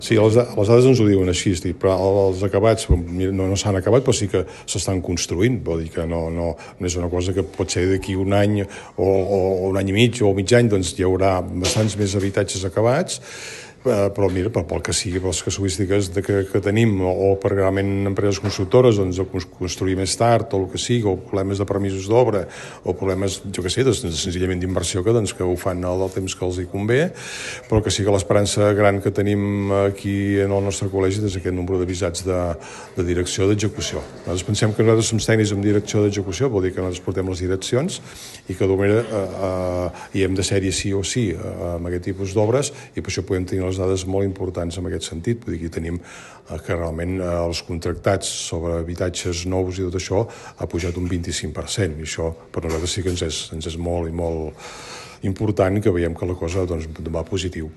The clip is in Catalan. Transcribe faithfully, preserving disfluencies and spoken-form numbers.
Sí, les, les dades ens ho diuen així, dic, però els acabats no, no s'han acabat, però sí que s'estan construint, vol dir que no, no, no és una cosa que pot ser d'aquí un any o, o, o un any i mig o mig any, doncs hi haurà bastants més habitatges acabats, però mira, pel que sigui, per les casuístiques de que, que tenim, o per realment empreses constructores, doncs o construir més tard, o el que sigui, o problemes de permisos d'obra, o problemes, jo què sé, doncs, senzillament d'inversió, que, doncs, que ho fan al temps que els hi convé, però que sí que l'esperança gran que tenim aquí en el nostre col·legi és aquest nombre d'avisats de, de direcció d'execució. Nosaltres pensem que nosaltres som tècnics en direcció d'execució, vol dir que nosaltres portem les direccions i que d'una manera eh, eh, hi hem de ser-hi sí o sí eh, amb aquest tipus d'obres, i per això podem tenir les dades molt importants en aquest sentit. Vull dir que tenim eh, que realment eh, els contractats sobre habitatges nous i tot això ha pujat un vint-i-cinc per cent, i això per nosaltres sí que ens és, ens és molt i molt important, que veiem que la cosa doncs, va positiu.